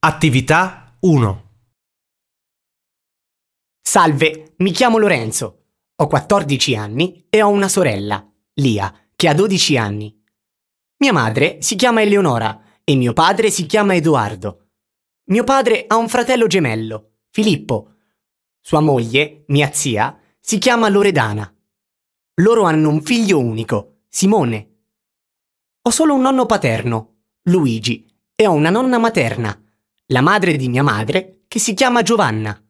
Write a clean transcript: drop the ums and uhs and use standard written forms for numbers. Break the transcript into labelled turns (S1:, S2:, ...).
S1: Attività 1.
S2: Salve, mi chiamo Lorenzo. Ho 14 anni e ho una sorella, Lia, che ha 12 anni. Mia madre si chiama Eleonora e mio padre si chiama Edoardo. Mio padre ha un fratello gemello, Filippo. Sua moglie, mia zia, si chiama Loredana. Loro hanno un figlio unico, Simone. Ho solo un nonno paterno, Luigi, e ho una nonna materna, la madre di mia madre, che si chiama Giovanna.